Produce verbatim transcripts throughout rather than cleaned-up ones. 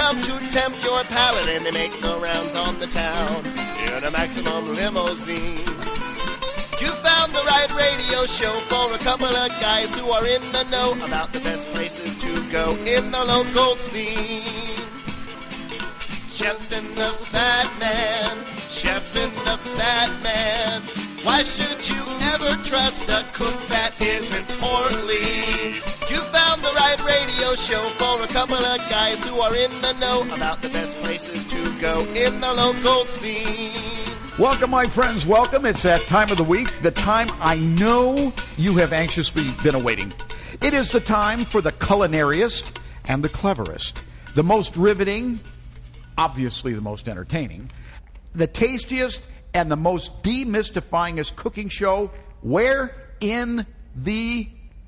bound to tempt your palate, and they make the rounds on the town in a Maximum limousine. You found the right radio show for a couple of guys who are in the know about the best places to go in the local scene. Chef and the Fat Man, Chef and the Fat Man. Why should you ever trust a cook that isn't portly? You found the right radio show for a couple of guys who are in the know about the best places to go in the local scene. Welcome, my friends. Welcome. It's that time of the week, the time I know you have anxiously been awaiting. It is the time for the culinariest and the cleverest, the most riveting, obviously the most entertaining, the tastiest and the most demystifyingest cooking show. Where in the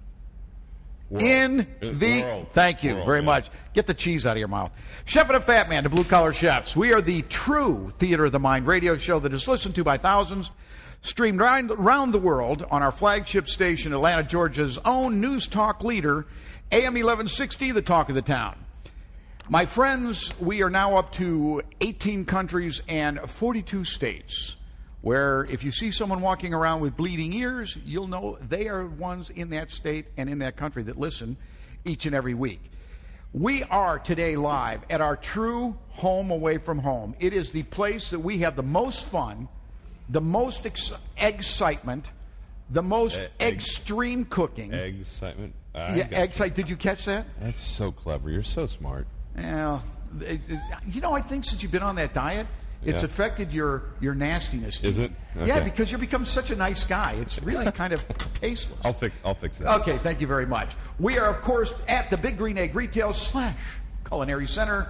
World. in the World. thank you World, very yeah. much. Get the cheese out of your mouth. Chef and a Fat Man, the Blue Collar Chefs. We are the true Theater of the Mind radio show that is listened to by thousands, streamed around, around the world on our flagship station, Atlanta, Georgia's own news talk leader, A M eleven sixty, the talk of the town. My friends, we are now up to eighteen countries and forty-two states, where if you see someone walking around with bleeding ears, you'll know they are ones in that state and in that country that listen each and every week. We are today live at our true home away from home. It is the place that we have the most fun, the most ex- excitement, the most E- egg. extreme cooking. Excitement. I Yeah, got excite. Did you catch that? you. That's so clever. You're so smart. Well, it- it- you know, I think since you've been on that diet, it's Yeah. affected your, your nastiness. Is it? Yeah, Okay. because you've become such a nice guy. It's really kind of tasteless. I'll fix. I'll fix that. Okay, thank you very much. We are, of course, at the Big Green Egg Retail slash Culinary Center,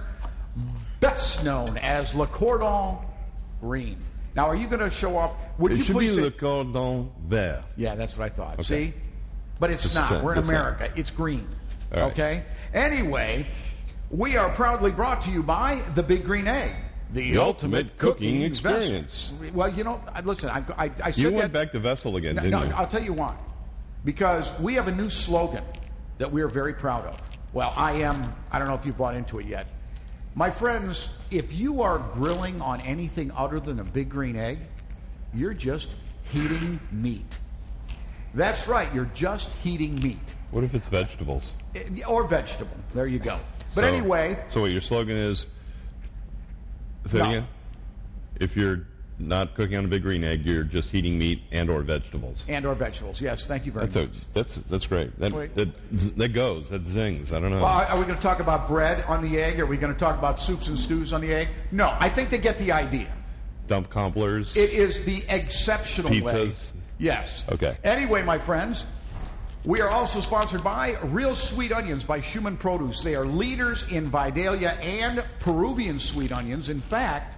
best known as Le Cordon Green. Now, are you going to show off? Would It you should please be say- le cordon vert. Yeah, that's what I thought. Okay. See? But it's Just not. check We're in this out. America. It's green. All right. Okay? Anyway, we are proudly brought to you by the Big Green Egg. The ultimate cooking experience. vessel. Well, you know, I- listen, I, I, I said You that. went back to Vessel again, No, didn't no, you? I'll tell you why. Because we have a new slogan that we are very proud of. Well, I am. I don't know if you've bought into it yet. My friends, if you are grilling on anything other than a Big Green Egg, you're just heating meat. That's right, you're just heating meat. What if it's vegetables? Eh, Or vegetable. There you go. But So- anyway, So what your slogan is? Say it No. again. If you're not cooking on a Big Green Egg, you're just heating meat and or vegetables. and or vegetables. Yes, thank you very That's much. a, that's that's great. That, Wait. that that goes. That zings. I don't know. Well, are are we going to talk about bread on the egg? Are we going to talk about soups and stews on the egg? No, I think they get the idea. Dump compilers. It is the exceptional way. Pizzas. Yes. Okay. Anyway, my friends, we are also sponsored by Real Sweet Onions by Schumann Produce. They are leaders in Vidalia and Peruvian sweet onions. In fact,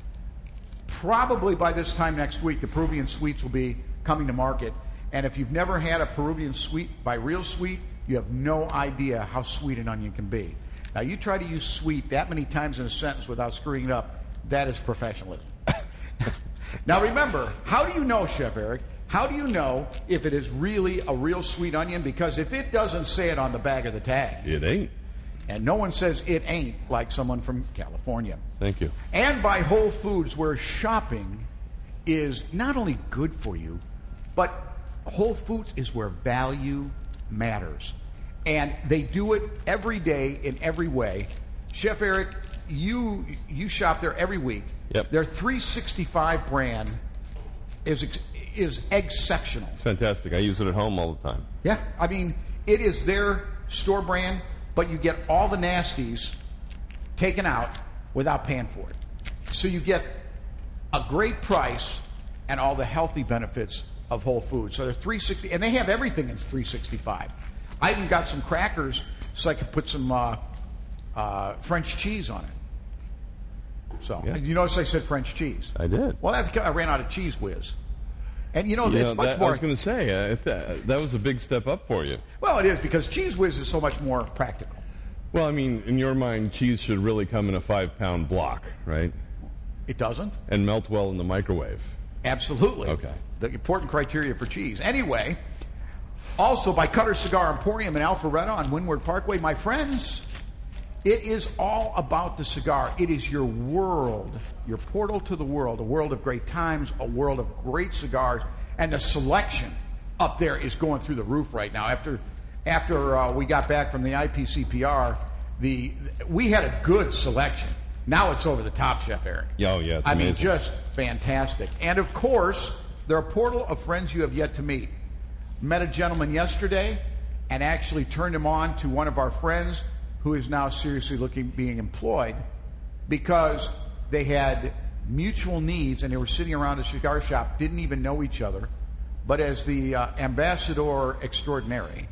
probably by this time next week, the Peruvian sweets will be coming to market. And if you've never had a Peruvian sweet by Real Sweet, you have no idea how sweet an onion can be. Now, you try to use sweet that many times in a sentence without screwing it up, that is professionalism. Now, remember, how do you know, Chef Eric, how do you know if it is really a real sweet onion? Because if it doesn't say it on the back of the tag, It ain't. and no one says it ain't, like someone from California. Thank you. And by Whole Foods, where shopping is not only good for you, but Whole Foods is where value matters. And they do it every day in every way. Chef Eric, you you shop there every week. Yep. Their three sixty-five brand is ex- is exceptional. It's fantastic. I use it at home all the time. Yeah, I mean, it is their store brand, but you get all the nasties taken out without paying for it. So you get a great price and all the healthy benefits of Whole Foods. So they're three sixty, and they have everything in three sixty-five. I even got some crackers so I could put some uh, uh, French cheese on it. So Yeah. you notice I said French cheese. I did. Well, that's because I ran out of Cheese Whiz. And you know, You it's know, much that, I more. was going to say uh, that, that was a big step up for you. Well, it is because Cheese Whiz is so much more practical. Well, I mean, in your mind, cheese should really come in a five-pound block, right? It doesn't? And melt well in the microwave. Absolutely. Okay. The important criteria for cheese. Anyway, also by Cutter Cigar Emporium in Alpharetta on Windward Parkway, my friends, It is all about the cigar. It is your world, your portal to the world, a world of great times, a world of great cigars, and the selection up there is going through the roof right now. After after uh, we got back from the I P C P R, the we had a good selection. Now it's over the top, Chef Eric. Oh, yeah, it's I amazing. mean, just fantastic. And, of course, they're a portal of friends you have yet to meet. Met a gentleman yesterday and actually turned him on to one of our friends who is now seriously looking being employed because they had mutual needs and they were sitting around a cigar shop, didn't even know each other. But as the uh, ambassador extraordinary,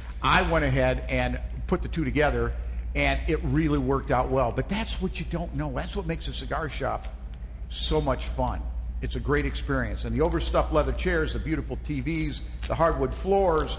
I went ahead and put the two together, and it really worked out well. But that's what you don't know. That's what makes a cigar shop so much fun. It's a great experience. And the overstuffed leather chairs, the beautiful T Vs, the hardwood floors,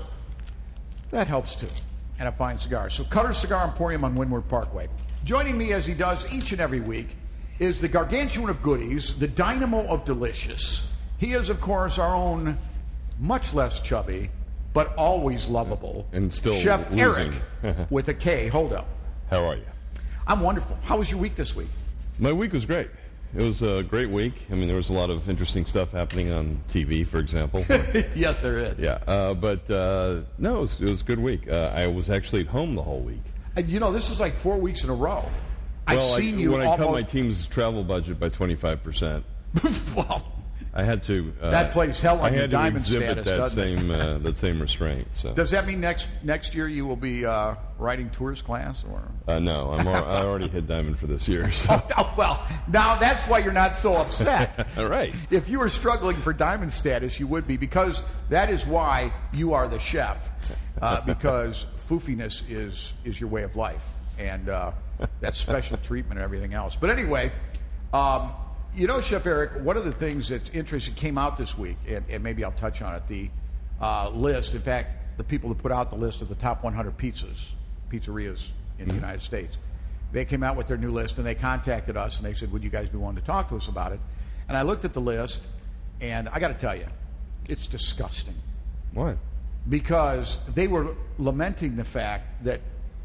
that helps too. And a fine cigar. So Cutter Cigar Emporium on Windward Parkway. Joining me as he does each and every week is the gargantuan of goodies, the dynamo of delicious. He is, of course, our own much less chubby, but always lovable. And still Chef losing. Eric with a K. Hold up. How are you? I'm wonderful. How was your week this week? My week was great. It was a great week. I mean, there was a lot of interesting stuff happening on T V, for example. Yes, there is. Yeah, uh, but uh, no, it was, it was a good week. Uh, I was actually at home the whole week. And you know, this is like four weeks in a row. I've well, seen I, you when almost... I cut my team's travel budget by twenty-five percent. Well, I had to. Uh, that plays hell on I your had to diamond exhibit status, that doesn't it? same uh, that same restraint. So. Does that mean next next year you will be uh, riding tourist class, or? Uh, no, I'm al- I already hit diamond for this year. So. Oh, well, now that's why you're not so upset. All right. If you were struggling for diamond status, you would be, because that is why you are the chef. Uh, because foofiness is is your way of life, and uh, that's special treatment and everything else. But anyway. Um, You know, Chef Eric, one of the things that's interesting came out this week, and, and maybe I'll touch on it, the uh, list. In fact, the people that put out the list of the top one hundred pizzas, pizzerias in the United States, they came out with their new list, and they contacted us, and they said, would you guys be willing to talk to us about it? And I looked at the list, and I got to tell you, it's disgusting. What? Because they were lamenting the fact that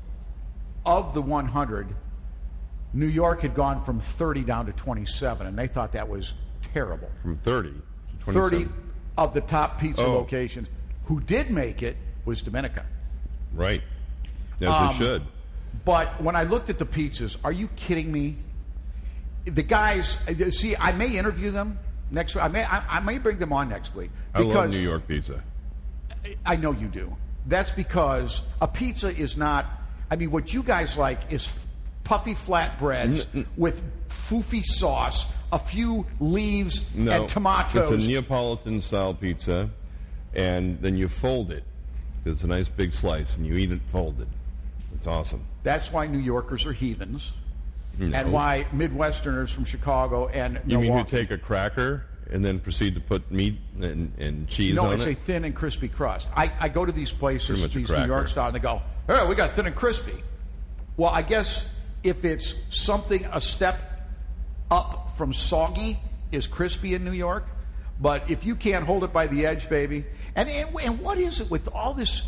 of the one hundred, New York had gone from thirty down to twenty-seven, and they thought that was terrible. From thirty to twenty-seven. thirty of the top pizza Oh. locations. Who did make it was Dominica. Right. As Um, they should. But when I looked at the pizzas, are you kidding me? The guys, see, I may interview them next week. I may, I, I may bring them on next week. I love because New York pizza. I know you do. That's because a pizza is not, I mean, what you guys like is puffy flatbreads N- n- with foofy sauce, a few leaves, No, and tomatoes. It's a Neapolitan style pizza, and then you fold it. It's a nice big slice, and you eat it folded. It's awesome. That's why New Yorkers are heathens, No. and why Midwesterners from Chicago and You mean Milwaukee. you take a cracker and then proceed to put meat and, and cheese No, on it's it? a thin and crispy crust. I, I go to these places, Pretty much a these New cracker. York style, and they go, "Hey, we got thin and crispy." Well, I guess if it's something a step up from soggy is crispy in New York, but if you can't hold it by the edge, baby, and and, and what is it with all this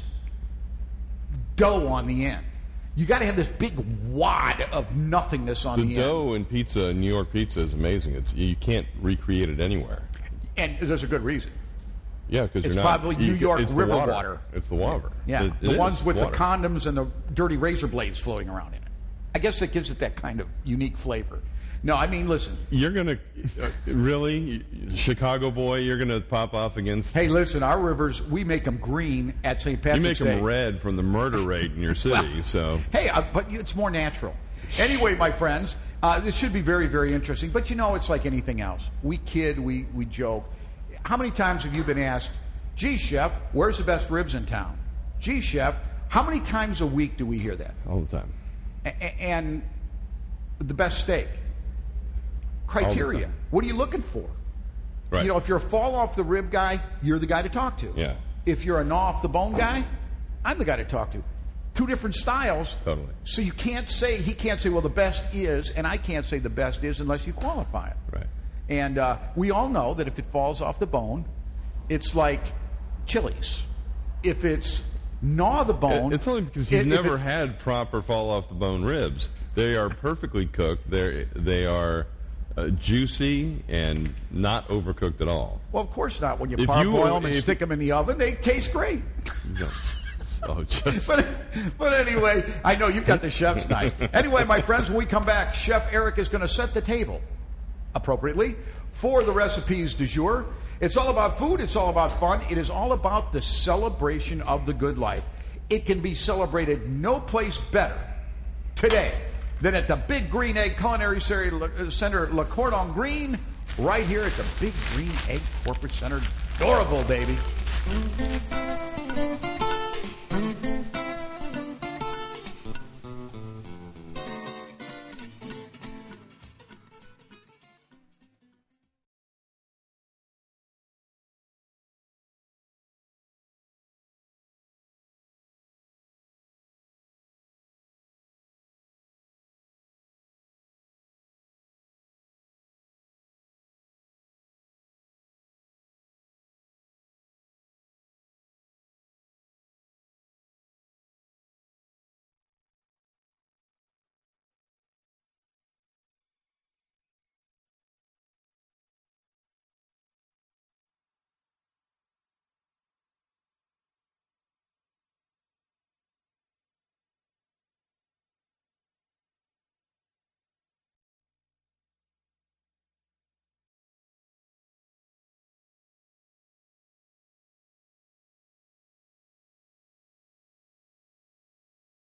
dough on the end? You got to have this big wad of nothingness on The the, end. dough in pizza, New York pizza, is amazing. It's you can't recreate it anywhere. And there's a good reason. Yeah, because It's you're not. probably you- New York it's the river water. water. It's the water. Yeah, It- the it ones is with water. the condoms and the dirty razor blades floating around in it. I guess that gives it that kind of unique flavor. No, I mean, listen. You're gonna uh, really, Chicago boy. You're gonna pop off against. Hey, listen, our rivers, we make them green at Saint You Patrick's make Day. them red from the murder rate in your city. Well, so Hey, uh, but you- it's more natural. Anyway, my friends, uh, this should be very, very interesting. But you know, it's like anything else. We kid, we, we joke. How many times have you been asked, gee, chef, where's the best ribs in town? Gee, chef, how many times a week do we hear that? all the time. A- a- and the best steak. Criteria. time. What are you looking for? Right. You know, if you're a fall off the rib guy, you're the guy to talk to. Yeah. If you're a gnaw off the bone guy, I'm the guy to talk to. Two different styles. Totally. So you can't say, he can't say, well, the best is, and I can't say the best is unless you qualify it. Right. And uh, we all know that if it falls off the bone, it's like Chili's. If it's gnaw the bone. It's only because he's If- if never it- had proper fall off the bone ribs. They are perfectly cooked. They they are uh, juicy and not overcooked at all. Well, of course not. When you If parboil you- them and if- stick them in the oven, they taste great. No. So just But, but anyway, I know you've got the chef's knife. Anyway, my friends, when we come back, Chef Eric is going to set the table appropriately for the recipes du jour. It's all about food. It's all about fun. It is all about the celebration of the good life. It can be celebrated no place better today than at the Big Green Egg Culinary Center, Le Cordon Green, right here at the Big Green Egg Corporate Center. Adorable, baby.